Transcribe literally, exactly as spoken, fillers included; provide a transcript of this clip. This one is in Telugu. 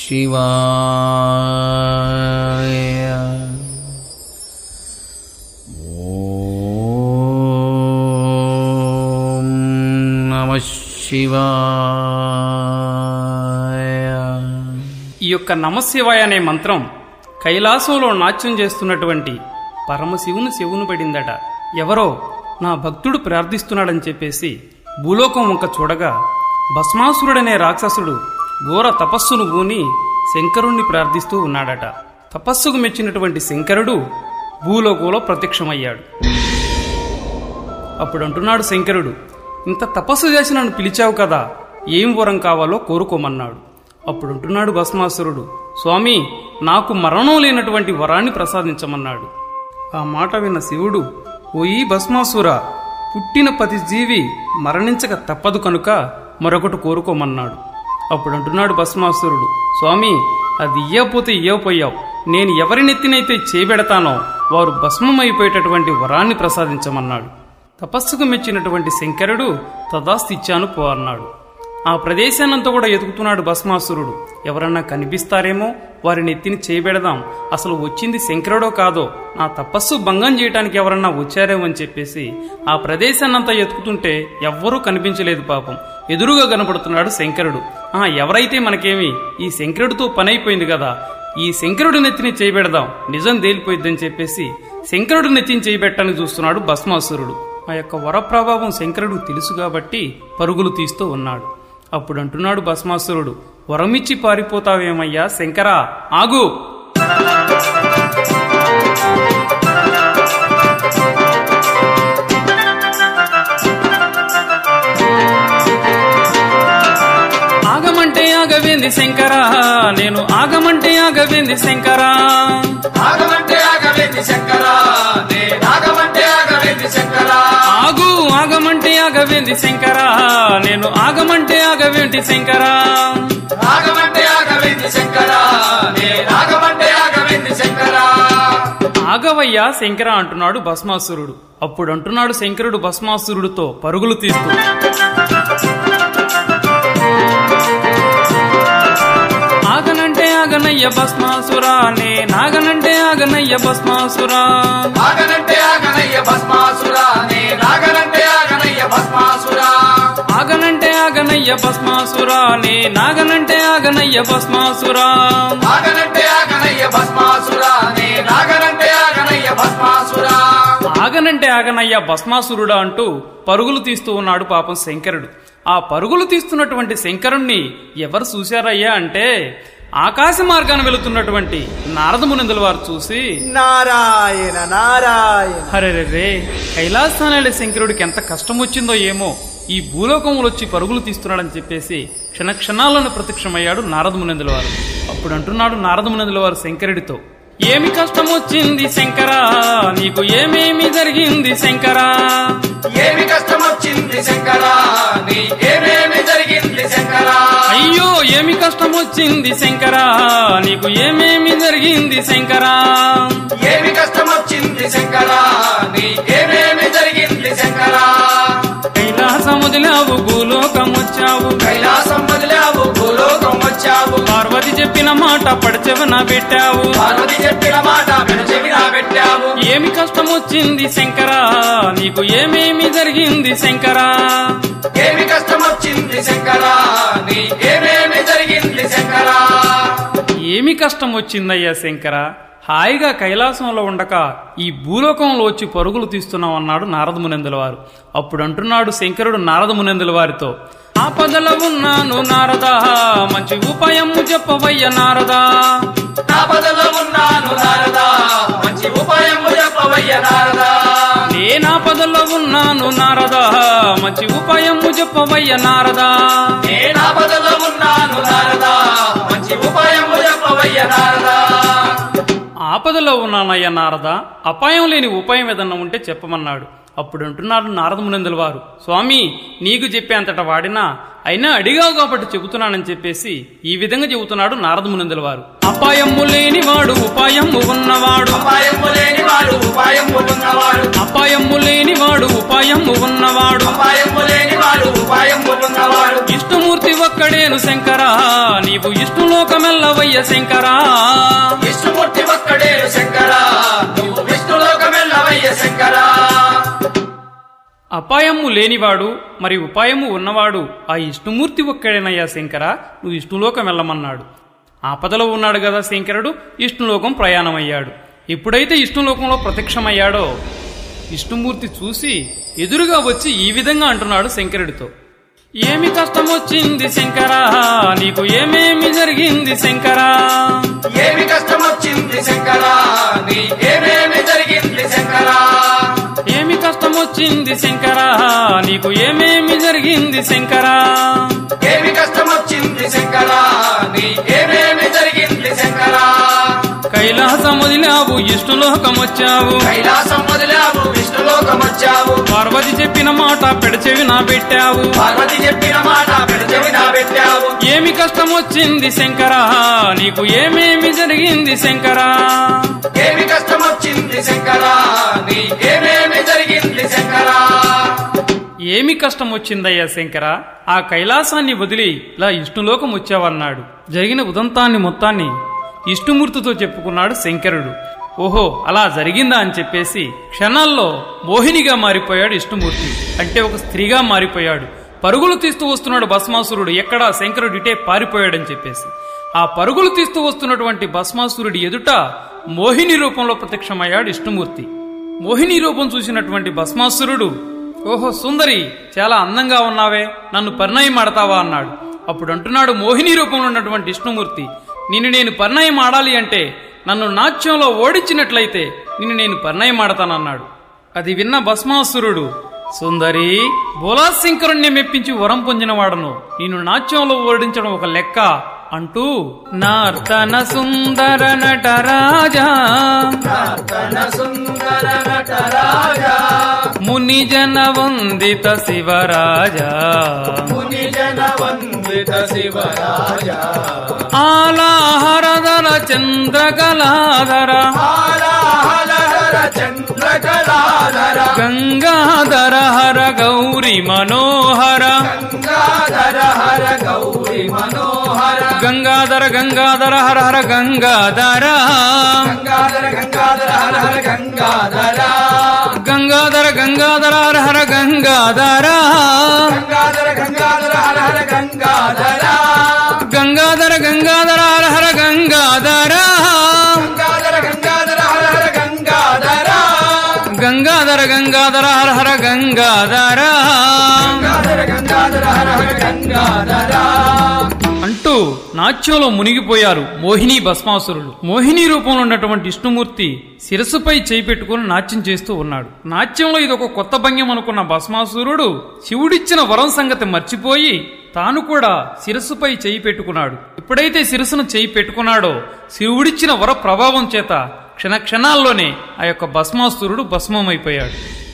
శివాయ. ఓం నమః శివాయ. ఈ యొక్క నమశివాయ అనే మంత్రం కైలాసంలో నాట్యం చేస్తున్నటువంటి పరమశివుని చెవును పడిందట. ఎవరో నా భక్తుడు ప్రార్థిస్తున్నాడని చెప్పేసి భూలోకం వంక చూడగా భస్మాసురుడనే రాక్షసుడు ఘోర తపస్సును పూని శంకరుణ్ణి ప్రార్థిస్తూ ఉన్నాడట. తపస్సుకు మెచ్చినటువంటి శంకరుడు భూలోకంలో ప్రత్యక్షమయ్యాడు. అప్పుడు అంటున్నాడు శంకరుడు, ఇంత తపస్సు చేసి నన్ను పిలిచావు కదా, ఏం వరం కావాలో కోరుకోమన్నాడు. అప్పుడు అంటున్నాడు భస్మాసురుడు, స్వామి నాకు మరణం లేనటువంటి వరాన్ని ప్రసాదించమన్నాడు. ఆ మాట విన్న శివుడు, ఓయి భస్మాసుర, పుట్టిన ప్రతి జీవి మరణించక తప్పదు కనుక మరొకటి కోరుకోమన్నాడు. అప్పుడు అంటున్నాడు భస్మాసురుడు, స్వామి అది ఇయ్యపోతే ఇయ్యపోయావు, నేను ఎవరినెత్తినైతే చేపెడతానో వారు భస్మమైపోయేటటువంటి వరాన్ని ప్రసాదించమన్నాడు. తపస్సుకు మెచ్చినటువంటి శంకరుడు తదాస్తి ఇచ్చాను పో అన్నాడు. ఆ ప్రదేశాన్నంతా కూడా ఎతుకుతున్నాడు భస్మాసురుడు. ఎవరన్నా కనిపిస్తారేమో, వారిని ఎత్తిని చేయబెడదాం, అసలు వచ్చింది శంకరుడో కాదో, నా తపస్సు భంగం చేయడానికి ఎవరన్నా వచ్చారేమో అని చెప్పేసి ఆ ప్రదేశాన్నంతా ఎతుకుతుంటే ఎవ్వరూ కనిపించలేదు. పాపం ఎదురుగా కనపడుతున్నాడు శంకరుడు. ఆ ఎవరైతే మనకేమి, ఈ శంకరుడితో పని అయిపోయింది కదా, ఈ శంకరుడి నెత్తిని చేయబెడదాం, నిజం తేలిపోయిద్దని చెప్పేసి శంకరుడి నెత్తిని చేయబెట్టడానికి చూస్తున్నాడు భస్మాసురుడు. ఆ యొక్క వరప్రభావం శంకరుడు తెలుసు కాబట్టి పరుగులు తీస్తూ ఉన్నాడు. అప్పుడు అంటున్నాడు భస్మాసురుడు, వరమిచ్చి పారిపోతావేమయ్యా శంకరా, ఆగు. ఆగమంటే ఆగవేంది శంకరా, నేను ఆగమంటే ఆగవేంది శంకరా, ఆగమంటే ఆగవేంది శంకరా, నేను ఆగమంటే ఆగవేంది శంకరా, ఆగు ఆగమంటే ఆగవేంది శంకరా, నేను ఆగమంటే ఆగవేంటి శంకరా, ఆగమంటే ఆగవేంది శంకరా, నేను ఆగమంటే ఆగవేంది శంకరా, ఆగవయ్యా శంకర అంటున్నాడు భస్మాసురుడు. అప్పుడు అంటున్నాడు శంకరుడు భస్మాసురుడితో పరుగులు తీస్తూ, ఆగనంటే ఆగనయ్య భస్మాసురా, నే నాగనంటే ఆగనయ్య భస్మాసురా, ఆగనంటే ఆగనయ్య భస్మాసురా, నేను ఆగనంటే ఆగనయ్య భస్మాసురా, ఆగనంటే ఆగనయ్య భస్మాసురా, నే నాగనంటే ఆగనయ్య భస్మాసురా, ఆగనంటే ఆగనయ్య భస్మాసురా, నేను ఆగనంటే ఆగనయ్య భస్మాసురా, ఆగనంటే ఆగనయ్య భస్మాసురుడా అంటూ పరుగులు తీస్తూ ఉన్నాడు పాపం శంకరుడు. ఆ పరుగులు తీస్తున్నటువంటి శంకరుణ్ణి ఎవరు చూశారయ్యా అంటే ఆకాశ మార్గాన్ని వెళుతున్నటువంటి నారదమునందుల వారు చూసి, నారాయణ నారాయణ, హరే రే కైలాసానే శంకరుడికి ఎంత కష్టం వచ్చిందో ఏమో, ఈ భూలోకములు వచ్చి పరుగులు తీస్తున్నాడని చెప్పేసి క్షణ క్షణాలను ప్రత్యక్షమయ్యాడు నారదమునందుల వారు. అప్పుడు అంటున్నాడు నారదమునందుల వారు శంకరుడితో, ఏమి కష్టం వచ్చింది శంకరా, నీకు ఏమేమి జరిగింది శంకరా, ఏమి కష్టం వచ్చింది శంకరా, నీకేమేమి జరిగింది శంకరా, అయ్యో ఏమి కష్టం వచ్చింది శంకరా, నీకు ఏమేమి జరిగింది శంకరా, ఏమి కష్టం వచ్చింది శంకరా, నీకేమేమి జరిగింది శంకరా, కైలాసం వదిలావు భూలోకం వచ్చావు, కైలాసం వదిలావు భూలోకం వచ్చావు, పార్వతి చెప్పిన మాట పడచెవన పెట్టావు, పార్వతి చెప్పిన మాట పెనచెవిన పెట్టావు, ఏమి కష్టం వచ్చింది శంకరా, నీకు ఏమేమి జరిగింది శంకరా, ఏమి కష్టం వచ్చింది శంకరా, నీకేమేమి జరిగింది శంకరా, ఏమి కష్టం వచ్చిందయ్యా శంకరా, హాయిగా కైలాసంలో ఉండక ఈ భూలోకంలో వచ్చి పరుగులు తీస్తున్నాం అన్నాడు నారదమునందుల వారు. అప్పుడు అంటున్నాడు శంకరుడు నారదమునందుల వారితో, ఆపదలో ఉన్నాను నారదా, మంచి ఉపాయము చెప్పవయ్య నారదా, ఆపదలో ఉన్నాను నారదా, మంచి ఉపాయము చెప్పవయ్య నారదా, నేనాపదలో ఉన్నాను నారదా, మంచి ఉపాయము చెప్పవయ్య నారదా, నేనాపదలో ఉన్నాను నారదా, మంచి ఉపాయము చెప్పవయ్య నారదా, ఆపదలో ఉన్నానయ్య నారదా, అపాయం లేని ఉపాయం ఏదన్నా ఉంటే చెప్పమన్నాడు. అప్పుడు అంటున్నాడు నారదమునందుల వారు, స్వామి నీకు చెప్పేంతట వాడినా, అయినా అడిగావు కాబట్టి చెబుతున్నానని చెప్పేసి ఈ విధంగా చెబుతున్నాడు నారదమునందుల వారు. అపాయము లేనివాడు ఉపాయము ఉన్నవాడు, ఉపాయము లేనివాడు ఉపాయము ఉన్నవాడు, అపాయము లేనివాడు ఉపాయము ఉన్నవాడు, ఉపాయము లేనివాడు ఉపాయము ఉన్నవాడు, ఇష్టమూర్తి ఒక్కడేను శంకరా, నీవు ఇష్టలోకమెల్లవయ్య శంకరా. విష్ణుమూర్తి ఒక్కడేను శంకరా, నువ్వు విష్ణులోకమెల్లవయ్య శంకరా. అపాయము లేనివాడు మరి ఉపాయము ఉన్నవాడు ఆ విష్ణుమూర్తి ఒక్కడేనయ్యా శంకరా, నువ్వు విష్ణులోకం వెళ్ళమన్నాడు. ఆపదలో ఉన్నాడు కదా శంకరుడు, విష్ణులోకం ప్రయాణమయ్యాడు. ఎప్పుడైతే విష్ణులోకంలో ప్రత్యక్షమయ్యాడో విష్ణుమూర్తి చూసి ఎదురుగా వచ్చి ఈ విధంగా అంటున్నాడు శంకరుడితో. ఏమి కష్టమొచ్చింది శంకరా, నీకు ఏమేమి జరిగింది శంకరా. ఏమి కష్టమొచ్చింది శంకరా, నీకేమేమి జరిగింది శంకరా. ఏమి కష్టమొచ్చింది శంకరా, నీకు ఏమేమి జరిగింది శంకరా. ఏమి కష్టమొచ్చింది శంకరా, నీకేమేమి జరిగింది శంకరా. కైలాసం వదిలావు విష్ణులోకమొచ్చావు, కైలాసం వదిలావు విష్ణులోకమొచ్చావు. పార్వతి చెప్పిన మాట పెడచెవి నా పెట్టావు, పార్వతి చెప్పిన మాట పెడచెవి నా పెట్టావు. ఏమి కష్టమొచ్చింది శంకరా, నీకు ఏమేమి జరిగింది శంకరా. ఏమి కష్టమొచ్చింది శంకరా, నీకేమేమి జరిగింది శంకరా. ఏమి కష్టం వచ్చిందయ్యా శంకరా, ఆ కైలాసాన్ని వదిలి ఇలా విష్ణులోకం వచ్చావన్నాడు. జరిగిన ఉదంతాన్ని మొత్తాన్ని విష్ణుమూర్తితో చెప్పుకున్నాడు శంకరుడు. ఓహో అలా జరిగిందా అని చెప్పేసి క్షణాల్లో మోహినిగా మారిపోయాడు విష్ణుమూర్తి. అంటే ఒక స్త్రీగా మారిపోయాడు. పరుగులు తీస్తూ వస్తున్నాడు భస్మాసురుడు, ఎక్కడా శంకరుడు ఇటే పారిపోయాడని చెప్పేసి. ఆ పరుగులు తీస్తూ వస్తున్నటువంటి భస్మాసురుడి ఎదుట మోహిని రూపంలో ప్రత్యక్షమయ్యాడు విష్ణుమూర్తి. మోహిని రూపం చూసినటువంటి భస్మాసురుడు, ఓహో సుందరి చాలా అందంగా ఉన్నావే, నన్ను పరిణయం ఆడతావా అన్నాడు. అప్పుడు అంటున్నాడు మోహిని రూపంలో ఉన్నటువంటి విష్ణుమూర్తి, నిన్ను నేను పరిణయం ఆడాలి అంటే నన్ను నాట్యంలో ఓడించినట్లయితే నిన్ను నేను పరిణయం ఆడతానన్నాడు. అది విన్న భస్మాసురుడు, సుందరి బోలాశంకరుణ్ణి మెప్పించి వరం పొందినవాడను, నిన్ను నాట్యంలో ఓడించడం ఒక లెక్క అంటూ నర్తన సుందర నటరాజా, నర్తన సుందర నటరాజా, ముని జన వందిత శివరాజా, ముని జన వందిత శివరాజా, ఆలాహరధర చంద్రకళాధర, ఆలాహలహర చంద్రకళాధర, గంగాధర హర గౌరి మనోహర, గంగాధర హర గౌరి మనోహర, గంగాధర గంగాధర హర హర గంగాధర, గంగాధర గంగాధర హర హర గంగాధర, గంగాధర గంగాధర హర హర గంగాధర, గంగాధర గంగాధర హర హర గంగాధర, గంగాధర గంగాధర హర హర గంగాధర, గంగాధర గంగాధర హర హర గంగాధర, గంగాధర గంగాధర హర హర గంగాధర, గంగాధర గంగాధర హర హర గంగాధర అంటూ నాట్యంలో మునిగిపోయారు మోహిని భస్మాసురులు. మోహిని రూపంలో ఉన్నటువంటి విష్ణుమూర్తి శిరస్సుపై చేయి పెట్టుకుని నాట్యం చేస్తూ ఉన్నాడు. నాట్యంలో ఇదొక కొత్త భంగ్యం అనుకున్న భస్మాసురుడు శివుడిచ్చిన వరం సంగతి మర్చిపోయి తాను కూడా శిరస్సుపై చేయి పెట్టుకున్నాడు. ఎప్పుడైతే శిరస్సును చేయి పెట్టుకున్నాడో శివుడిచ్చిన వర ప్రభావం చేత క్షణ క్షణాల్లోనే ఆ యొక్క భస్మాసురుడు భస్మమైపోయాడు.